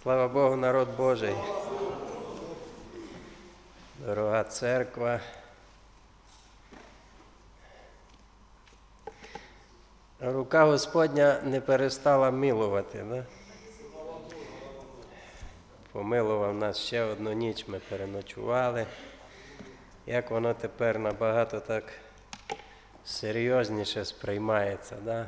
Слава Богу, народ Божий, дорога церква. Рука Господня не перестала милувати, да? Помилував нас ще одну ніч, ми переночували. Як воно тепер набагато так серйозніше сприймається, да?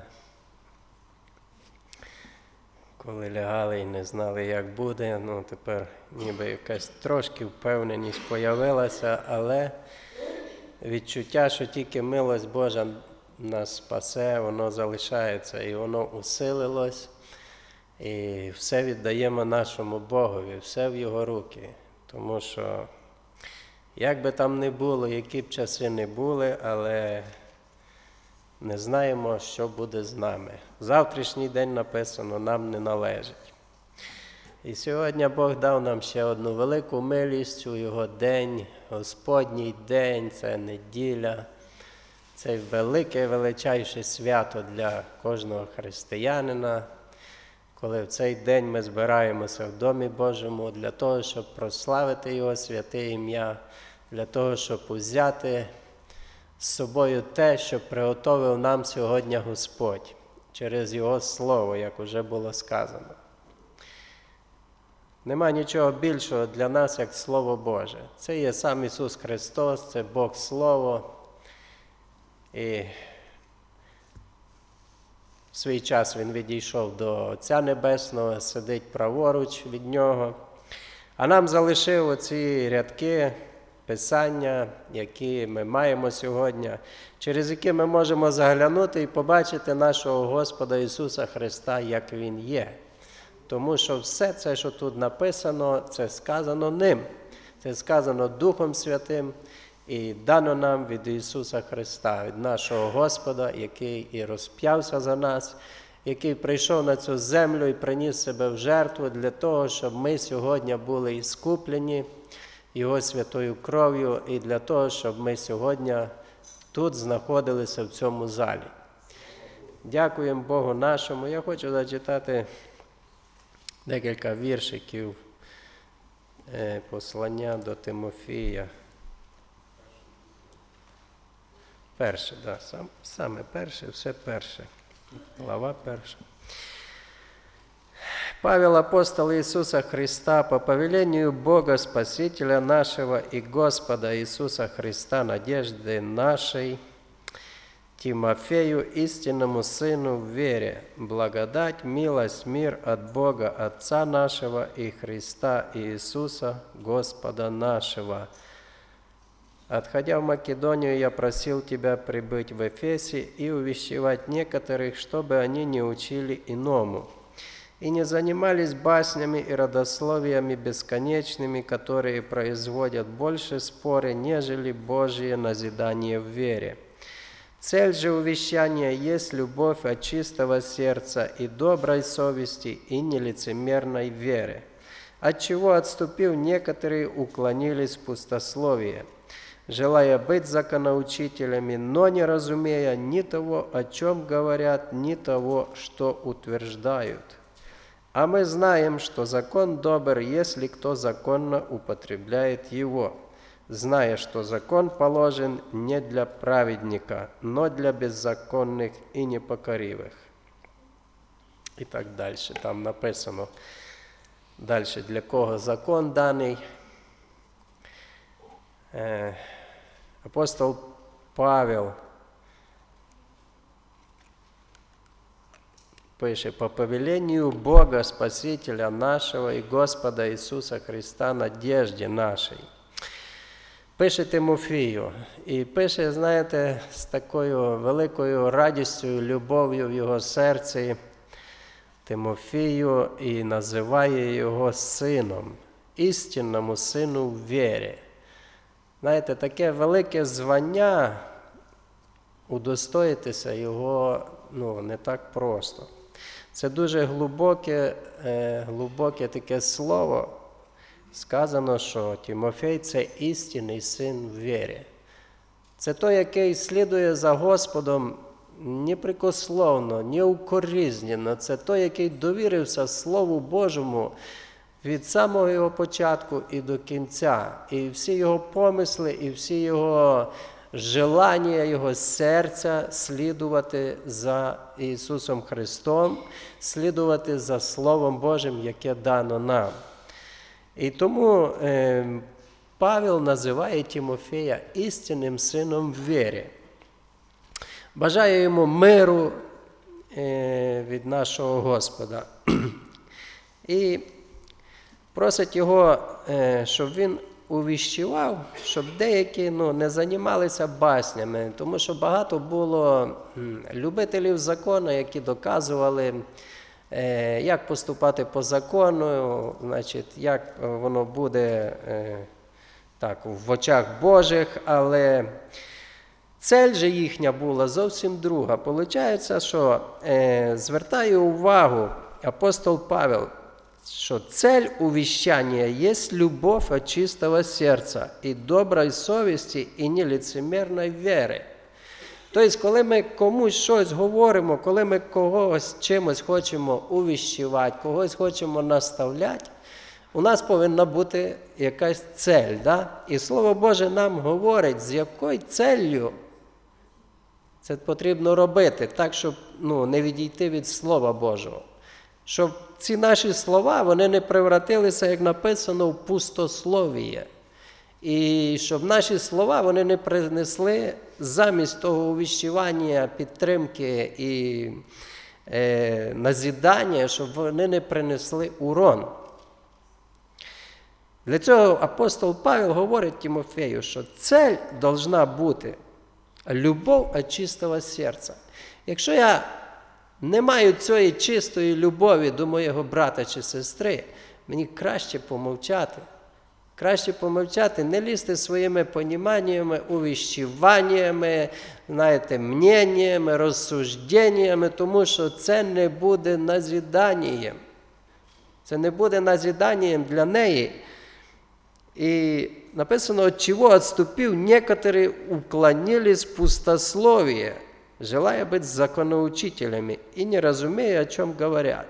Коли лягали і не знали, як буде, тепер ніби якась трошки впевненість появилася, але відчуття, що тільки милость Божа нас спасе, воно залишається і воно усилилось. І все віддаємо нашому Богові, все в Його руки. Тому що, як би там не було, які б часи не були, але не знаємо, що буде з нами. Завтрашній день, написано, нам не належить. І сьогодні Бог дав нам ще одну велику милість у Його день, Господній день, це неділя. Це велике, величайше свято для кожного християнина, коли в цей день ми збираємося в Домі Божому для того, щоб прославити Його святе ім'я, для того, щоб узяти з собою те, що приготовив нам сьогодні Господь, через Його Слово, як уже було сказано. Нема нічого більшого для нас, як Слово Боже. Це є сам Ісус Христос, це Бог Слово. І в свій час Він відійшов до Отця Небесного, сидить праворуч від Нього. А нам залишив оці рядки Писання, які ми маємо сьогодні, через які ми можемо заглянути і побачити нашого Господа Ісуса Христа, як Він є. Тому що все це, що тут написано, це сказано Ним. Це сказано Духом Святим і дано нам від Ісуса Христа, від нашого Господа, який і розп'явся за нас, який прийшов на цю землю і приніс себе в жертву для того, щоб ми сьогодні були іскуплені Його святою кров'ю і для того, щоб ми сьогодні тут знаходилися в цьому залі. Дякуємо Богу нашому. Я хочу зачитати декілька віршиків послання до Тимофія. Перше, да, саме перше, все перше. Глава перша. Павел, апостол Иисуса Христа, по повелению Бога Спасителя нашего и Господа Иисуса Христа, надежды нашей, Тимофею, истинному сыну в вере, благодать, милость, мир от Бога Отца нашего и Христа Иисуса, Господа нашего. Отходя в Македонию, я просил тебя прибыть в Эфесе и увещевать некоторых, чтобы они не учили иному, и не занимались баснями и родословиями бесконечными, которые производят больше споры, нежели Божие назидание в вере. Цель же увещания есть любовь от чистого сердца и доброй совести и нелицемерной веры, отчего, отступив, некоторые уклонились в пустословие, желая быть законоучителями, но не разумея ни того, о чем говорят, ни того, что утверждают. А мы знаем, что закон добр, если кто законно употребляет его, зная, что закон положен не для праведника, но для беззаконных и непокоривых. І так далі. Там написано далі, для кого закон даний. Апостол Павел пише, по повелению Бога Спасителя нашего и Господа Иисуса Христа, надежде нашей. Пише Тимофію. І пише, знаєте, з такою великою радістю, любов'ю в його серці Тимофію і називає його сином, істинному сину в вірі. Знаєте, таке велике звання, удостоїтися його, не так просто. Це дуже глибоке таке слово. Сказано, що Тимофій – це істинний син в вірі. Це той, який слідує за Господом непрекословно, неукоризненно. Це той, який довірився Слову Божому, від самого його початку і до кінця. І всі його помисли, і всі його желання, його серця слідувати за Ісусом Христом, слідувати за Словом Божим, яке дано нам. І тому Павел називає Тимофея істинним сином в вірі. Бажаю йому миру від нашого Господа. І просить його, щоб він увіщував, щоб деякі не займалися баснями, тому що багато було любителів закону, які доказували, як поступати по закону, значить, як воно буде так, в очах Божих, але цель же їхня була зовсім друга. Получається, що звертає увагу апостол Павел, что цель увещания есть любовь от чистого сердца и доброй совести и нелицемерной веры. Тобто, коли ми комусь щось говоримо, коли ми когось чимось хочемо увіщувати, когось хочемо наставляти, у нас повинна бути якась цель. Да? І Слово Боже нам говорить, з якою целлю це потрібно робити, так, щоб не відійти від Слова Божого. Щоб ці наші слова, вони не превратилися, як написано, в пустословіє. І щоб наші слова, вони не принесли замість того увіщування, підтримки і назідання, щоб вони не принесли урон. Для цього апостол Павел говорить Тимофею, що цель должна бути любов від чистого серця. Якщо я не маю цієї чистої любові до моєго брата чи сестри, мені краще помовчати. Краще помовчати, не лізти своїми поніманнями, увіщуваннями, мненнями, розсужденнями, тому що це не буде назіданням. Це не буде назіданням для неї. І написано, от чого отступив, некоторые уклонились в пустословие, желая быть законоучителями и не разумея, о чем говорят.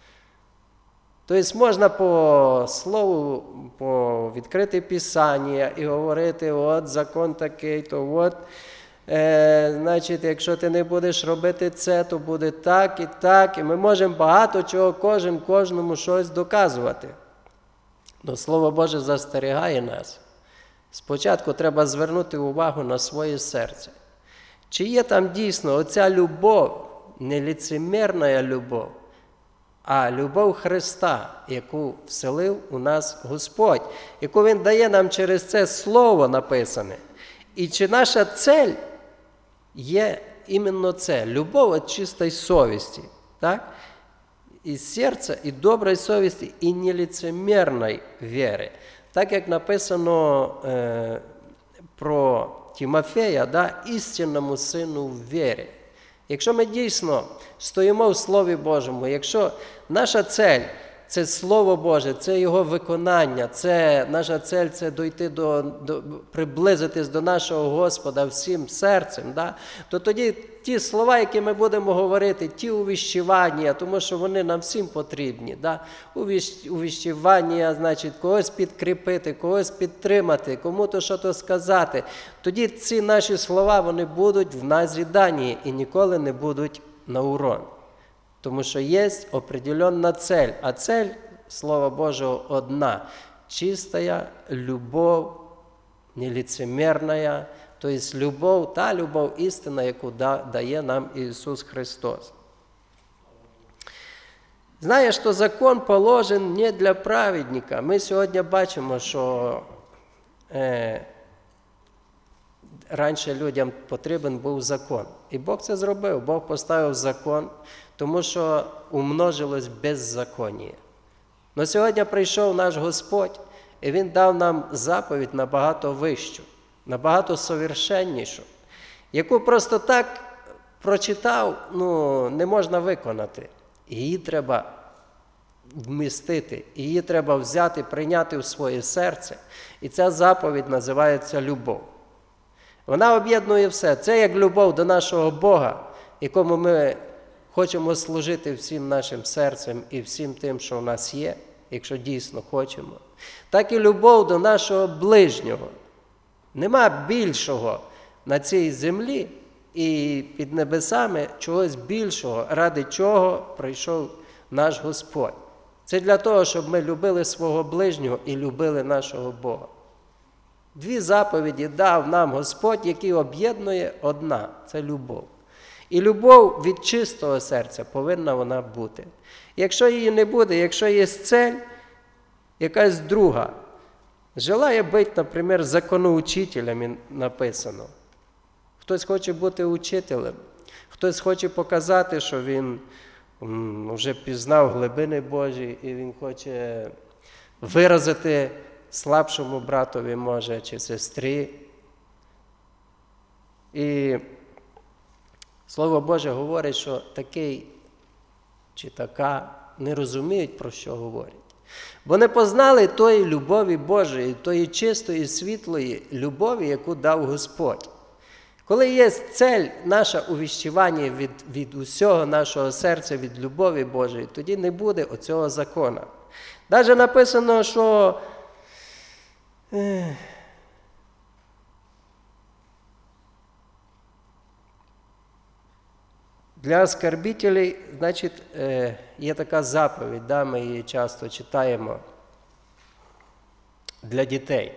Тобто можна по слову, по відкрити Писання і говорити, от закон такий, то от, значить, якщо ти не будеш робити це, то буде так і так. І ми можемо багато чого кожному щось доказувати. Но Слово Боже застерігає нас. Спочатку треба звернути увагу на своє серце. Чи є там дійсно оця любов, не лицемірна любов, а любов Христа, яку вселив у нас Господь, яку Він дає нам через це Слово написане. І чи наша цель є іменно це, любов від чистої совісті, так? І серця, і доброї совісті, і нелицемірної віри. Так, як написано про Тимофея, да, істинному сину в вірі. Якщо ми дійсно стоїмо в Слові Божому, якщо наша цель – це Слово Боже, це Його виконання, наша цель – це дойти приблизитись до нашого Господа всім серцем, да, то тоді ті слова, які ми будемо говорити, ті увіщування, тому що вони нам всім потрібні, да, увіщування, значить, когось підкріпити, когось підтримати, кому-то що-то сказати, тоді ці наші слова, вони будуть в назіданні і ніколи не будуть на урон. Тому що є определенна цель, а цель Слова Божого одна – чистая любов, нелицемірна, тобто любов, та любов істина, яку дає нам Ісус Христос. Знаєш, що закон положен не для праведника. Ми сьогодні бачимо, що раніше людям потрібен був закон. І Бог це зробив. Бог поставив закон, тому що умножилось беззаконня. Но сьогодні прийшов наш Господь, і Він дав нам заповідь набагато вищу, набагато совершеннішу, яку просто так прочитав, не можна виконати. Її треба вмістити, її треба взяти, прийняти в своє серце. І ця заповідь називається любов. Вона об'єднує все. Це як любов до нашого Бога, якому ми хочемо служити всім нашим серцем і всім тим, що в нас є. якщо дійсно хочемо, так і любов до нашого ближнього. Нема більшого на цій землі і під небесами чогось більшого, ради чого прийшов наш Господь. Це для того, щоб ми любили свого ближнього і любили нашого Бога. 2 заповіді дав нам Господь, які об'єднує одна – це любов. І любов від чистого серця повинна вона бути. Якщо її не буде, якщо є цель, якась друга, желає бути, наприклад, законоучителем, написано. Хтось хоче бути учителем, хтось хоче показати, що він вже пізнав глибини Божі, і він хоче виразити слабшому братові, може, чи сестрі. І Слово Боже говорить, що такий чи така не розуміють, про що говорять. Бо не познали тої любові Божої, тої чистої, світлої любові, яку дав Господь. Коли є цель наше увіщування від усього нашого серця, від любові Божої, тоді не буде оцього закону. Навіть написано, що для оскорбителей, значить, є така заповідь, да, ми її часто читаємо, для дітей.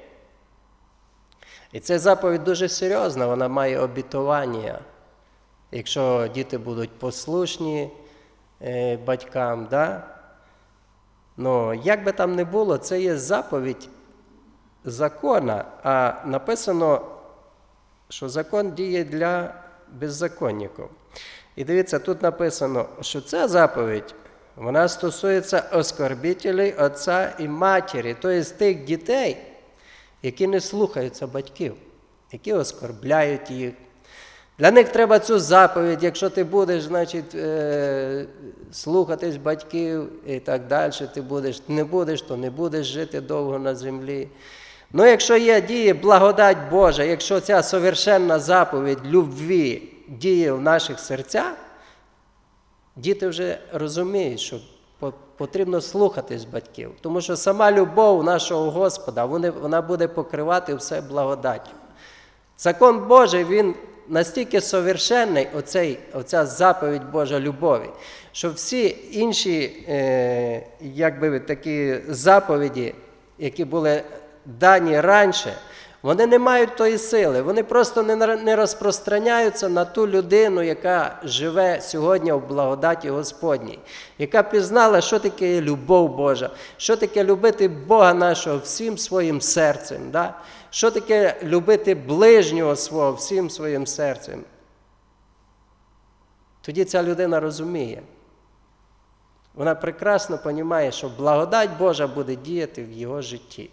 І ця заповідь дуже серйозна, вона має обітування. Якщо діти будуть послушні батькам, да? Ну, як би там не було, це є заповідь закона, а написано, що закон діє для беззаконників. І дивіться, тут написано, що ця заповідь, вона стосується оскорбителей отця і матері, тобто тих дітей, які не слухаються батьків, які оскорбляють їх. Для них треба цю заповідь, якщо ти будеш, значить, слухатись батьків і так далі, не будеш, то не будеш жити довго на землі. Ну, якщо є діє благодать Божа, якщо ця совершенна заповідь любві діє в наших серцях, діти вже розуміють, що потрібно слухатись батьків. Тому що сама любов нашого Господа, вона буде покривати все благодаттю. Закон Божий, він настільки совершенний, оця заповідь Божа любові, що всі інші, такі заповіді, які були дані раніше, вони не мають тої сили, вони просто не розпространяються на ту людину, яка живе сьогодні в благодаті Господній, яка пізнала, що таке любов Божа, що таке любити Бога нашого всім своїм серцем, да? Що таке любити ближнього свого всім своїм серцем. Тоді ця людина розуміє. Вона прекрасно розуміє, що благодать Божа буде діяти в його житті.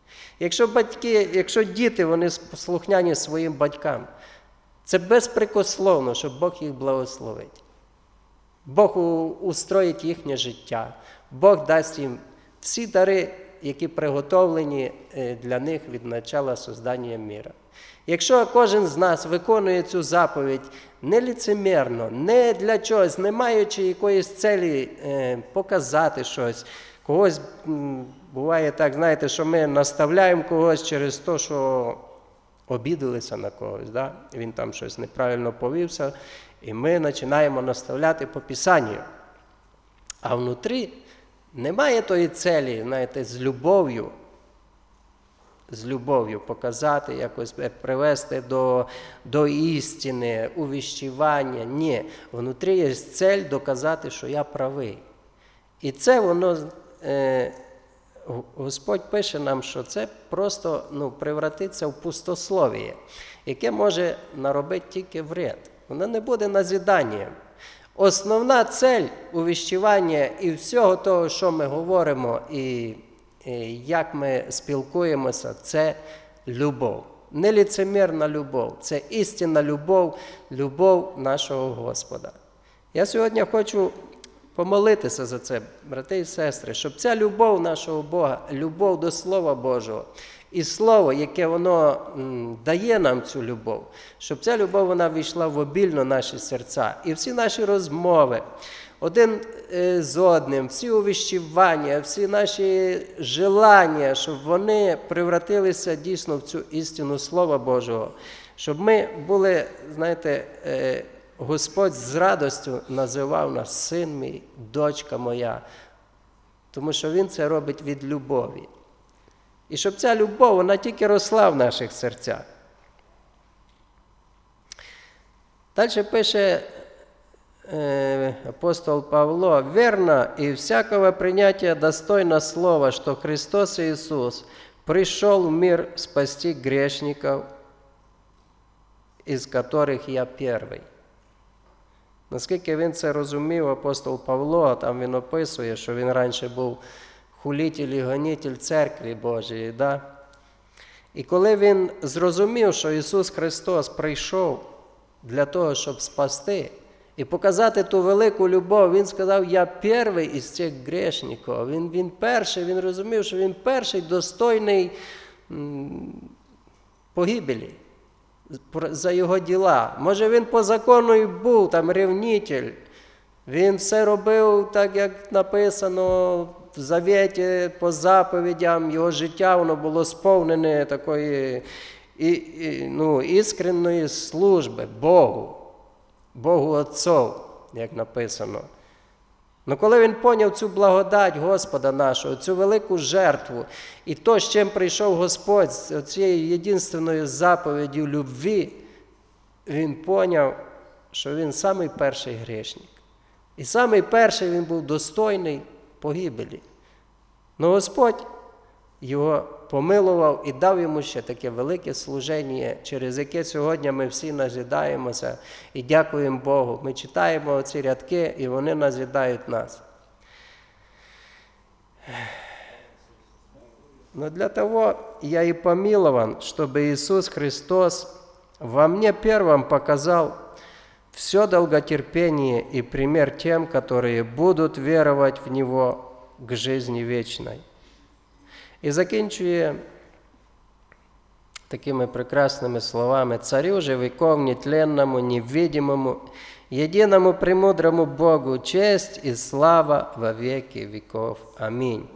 Якщо діти, вони послухняні своїм батькам, це безпрекословно, що Бог їх благословить. Бог устроїть їхнє життя. Бог дасть їм всі дари, які приготовлені для них від начала создання міра. Якщо кожен з нас виконує цю заповідь не лицемірно, не для чогось, не маючи якоїсь цілі показати щось, когось, буває так, знаєте, що ми наставляємо когось через те, що обідалися на когось, да? Він там щось неправильно повівся, і ми починаємо наставляти по Писанню. А внутрі немає тої цілі, знаєте, з любов'ю показати, якось привести до істини, увіщування. Ні, внутрі є ціль доказати, що я правий. І це воно, Господь пише нам, що це просто превратиться в пустослов'я, яке може наробити тільки вред. Воно не буде назіданням. Основна цель увіщування і всього того, що ми говоримо, і як ми спілкуємося, це любов. Не лицемірна любов, це істинна любов, любов нашого Господа. Я сьогодні хочу помолитися за це, брати і сестри, щоб ця любов нашого Бога, любов до Слова Божого, і Слово, яке воно дає нам цю любов, щоб ця любов вона війшла в обільно наші серця. І всі наші розмови, один з одним, всі увіщування, всі наші желання, щоб вони превратилися дійсно в цю істину Слова Божого. Щоб ми були, знаєте, Господь з радістю називав нас син мій, дочка моя, тому що Він це робить від любові. І щоб ця любов, вона тільки росла в наших серцях. Далі пише апостол Павло: «Верно и всякого принятия достойно слова, что Христос Иисус пришел в мир спасти грешников, из которых я первый». Наскільки він це розумів, апостол Павло, там він описує, що він раніше був хулитель і гонитель церкви Божої. Да? І коли він зрозумів, що Ісус Христос прийшов для того, щоб спасти і показати ту велику любов, Він сказав: «Я перший із цих грешників». Він перший, він розумів, що він перший достойний погибелі за його діла. Може, він по закону і був там ревнитель, він все робив так, як написано в Завіті, по заповідям, його життя воно було сповнене такої іскренної служби Богу Отцов, як написано. Но коли він поняв цю благодать Господа нашого, цю велику жертву, і то, з чим прийшов Господь, з цією єдинственною заповіддю любві, він поняв, що він самий перший грішник. І самий перший він був достойний погибелі. Но Господь його помилував і дав йому ще таке велике служення, через яке сьогодні ми всі назідаємося і дякуємо Богу. Ми читаємо ці рядки, і вони назідають нас. Но для того я и помилован, чтобы Иисус Христос во мне первым показал все долготерпение и пример тем, которые будут веровать в Него к жизни вечной. І закінчує такими прекрасними словами: «Царю же веков нетленному, невидимому, единому премудрому Богу честь и слава во веки веков. Амінь».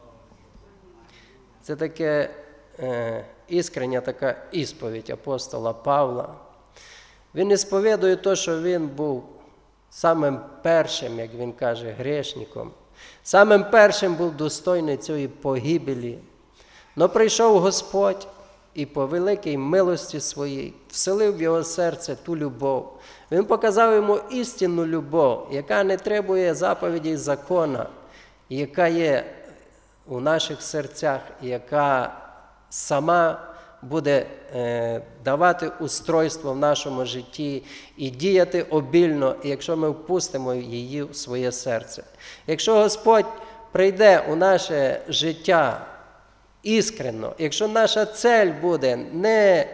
Це таке іскрення така ісповідь апостола Павла. Він ісповідує те, що він був самим першим, як він каже, грішником. Самим першим був достойний цієї погибелі. Но прийшов Господь і по великій милості своїй вселив в його серце ту любов. Він показав йому істинну любов, яка не требує заповідей закона, яка є у наших серцях, яка сама буде давати устройство в нашому житті і діяти обільно, якщо ми впустимо її в своє серце. Якщо Господь прийде у наше життя іскренно, якщо наша цель буде не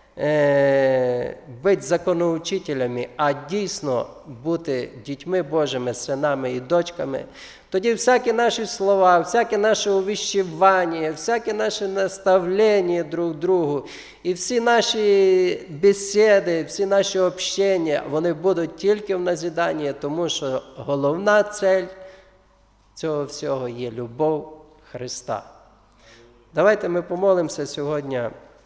бути законоучителями, а дійсно бути дітьми Божими, синами і дочками, тоді всякі наші слова, всяке наше увіщування, всяке наше наставлення друг другу, і всі наші бесіди, всі наші общення, вони будуть тільки в назіданні, тому що головна цель цього всього є любов Христа. Давайте ми помолимося сьогодні.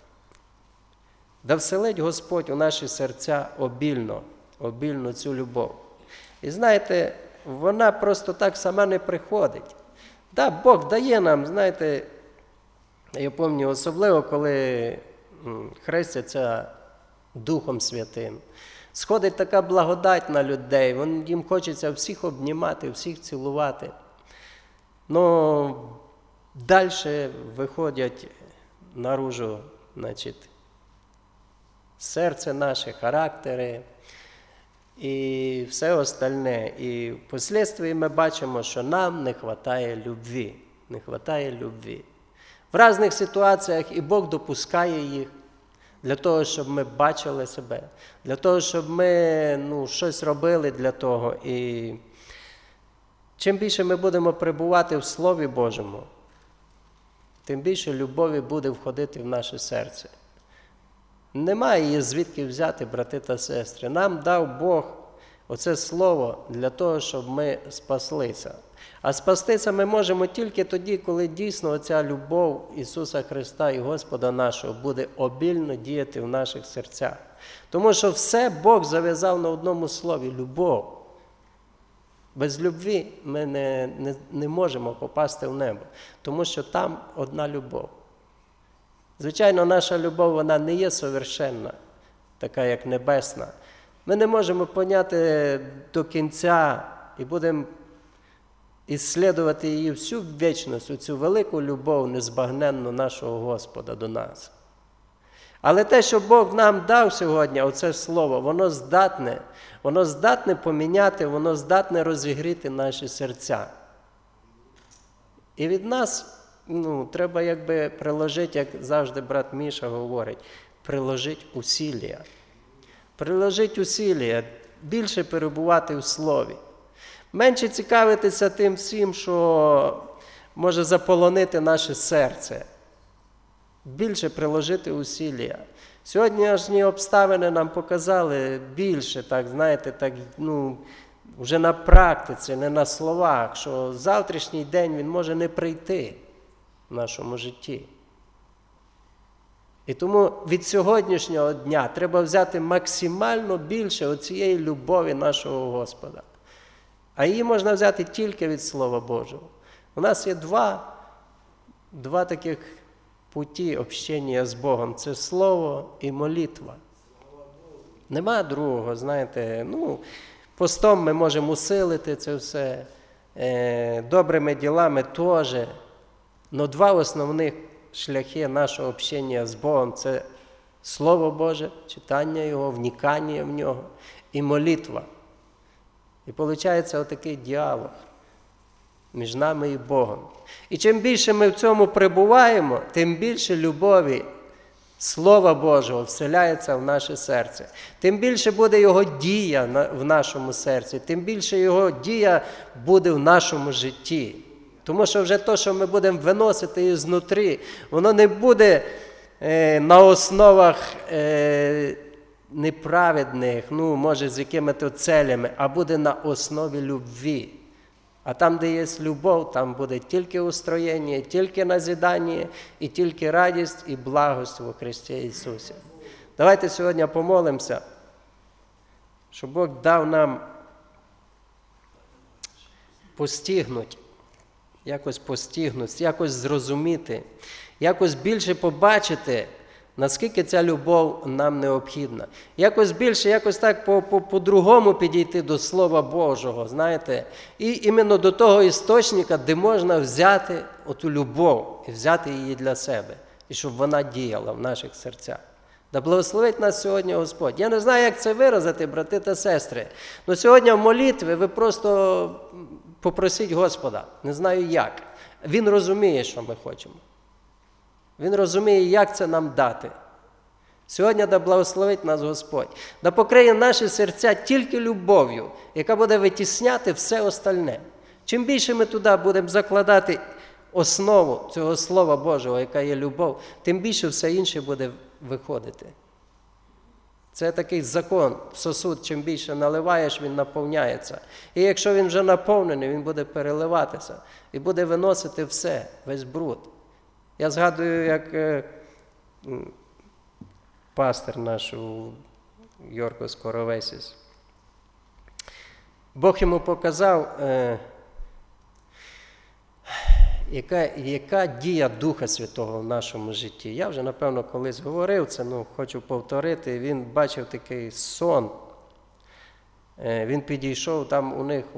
Да вселить Господь у наші серця обільно цю любов. І знаєте, вона просто так сама не приходить. Да, Бог дає нам, знаєте, я пам'ятаю, особливо, коли хрестяться Духом Святим. Сходить така благодать на людей, їм хочеться всіх обнімати, всіх цілувати. Но далі виходять наружу, значить, серце наше, характери і все остальне. І впоследствии ми бачимо, що нам не вистачає любві. Не вистачає любві. В різних ситуаціях і Бог допускає їх для того, щоб ми бачили себе, для того, щоб ми щось робили для того. І чим більше ми будемо перебувати в Слові Божому, тим більше любові буде входити в наше серце. Немає її звідки взяти, брати та сестри. Нам дав Бог Оце слово для того, щоб ми спаслися. А спастися ми можемо тільки тоді, коли дійсно оця любов Ісуса Христа і Господа нашого буде обільно діяти в наших серцях. Тому що все Бог зав'язав на одному слові – любов. Без любві ми не можемо попасти в небо, тому що там одна любов. Звичайно, наша любов, вона не є совершенна, така як небесна. Ми не можемо поняти до кінця і будемо ісследувати її всю вічність, цю велику любов незбагненну нашого Господа до нас. Але те, що Бог нам дав сьогодні, оце слово, воно здатне поміняти, воно здатне розігріти наші серця. І від нас треба приложити, як завжди брат Міша говорить, приложити усілля. Приложити усілля, більше перебувати в Слові. Менше цікавитися тим всім, що може заполонити наше серце. Більше приложити усілля. Сьогоднішні обставини нам показали більше, вже на практиці, не на словах, що завтрашній день він може не прийти в нашому житті. І тому від сьогоднішнього дня треба взяти максимально більше оцієї любові нашого Господа. А її можна взяти тільки від Слова Божого. У нас є два таких путі общення з Богом. Це Слово і молитва. Нема другого, постом ми можемо усилити це все, добрими ділами теж. Но два основних шляхи нашого общення з Богом – це Слово Боже, читання Його, вникання в Нього і молитва. І виходить отакий діалог між нами і Богом. І чим більше ми в цьому перебуваємо, тим більше любові Слова Божого вселяється в наше серце. Тим більше буде Його дія в нашому серці, тим більше Його дія буде в нашому житті. Тому що вже те, що ми будемо виносити ізнутрі, воно не буде на основах неправедних, може з якими-то целями, а буде на основі любві. А там, де є любов, там буде тільки устроєння, тільки назидання, і тільки радість і благость у Христі Ісусі. Давайте сьогодні помолимося, щоб Бог дав нам постигнути, якось зрозуміти, якось більше побачити, наскільки ця любов нам необхідна. Якось більше, якось так по-другому підійти до Слова Божого, і іменно до того істочника, де можна взяти оту любов і взяти її для себе, і щоб вона діяла в наших серцях. Да благословить нас сьогодні Господь. Я не знаю, як це виразити, брати та сестри, але сьогодні в молитві ви просто попросіть Господа, не знаю як. Він розуміє, що ми хочемо. Він розуміє, як це нам дати. Сьогодні да благословить нас Господь. Да покриє наші серця тільки любов'ю, яка буде витісняти все остальне. Чим більше ми туди будемо закладати основу цього Слова Божого, яка є любов, тим більше все інше буде виходити. Це такий закон. Сосуд, чим більше наливаєш, він наповняється. І якщо він вже наповнений, він буде переливатися. І буде виносити все, весь бруд. Я згадую, як пастир наш у Йоркос Коровесіс. Бог йому показав, яка дія Духа Святого в нашому житті. Я вже, напевно, колись говорив це, хочу повторити. Він бачив такий сон. Він підійшов там у них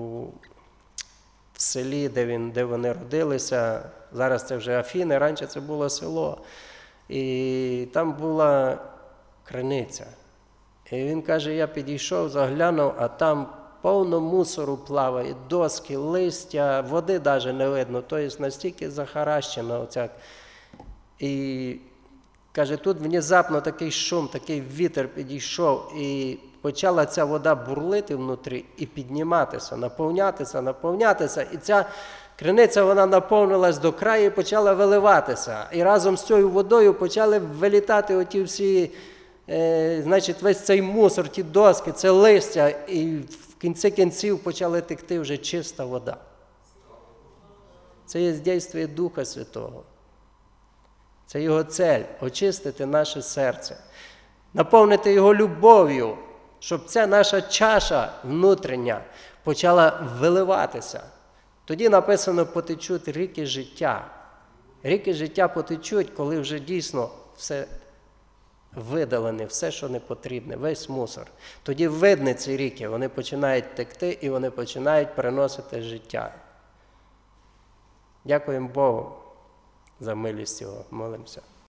в селі, де вони родилися. Зараз це вже Афіни, раніше це було село. І там була криниця. І він каже, я підійшов, заглянув, а там повно мусору плаває, доски, листя, води навіть не видно. Тобто настільки захаращена оця. І каже, тут внезапно такий шум, такий вітер підійшов, і почала ця вода бурлити внутрі і підніматися, наповнятися. І ця криниця, вона наповнилась до краю і почала виливатися. І разом з цією водою почали вилітати оті всі значить, весь цей мусор, ті доски, це листя, і в кінці кінців почала текти вже чиста вода. Це є дійство Духа Святого. Це Його цель – очистити наше серце, наповнити Його любов'ю, щоб ця наша чаша внутрішня почала виливатися. Тоді написано, потечуть ріки життя. Ріки життя потечуть, коли вже дійсно все видалене, все, що не потрібне, весь мусор. Тоді видно ці ріки, вони починають текти і вони починають приносити життя. Дякуємо Богу за милість Його. Молимося.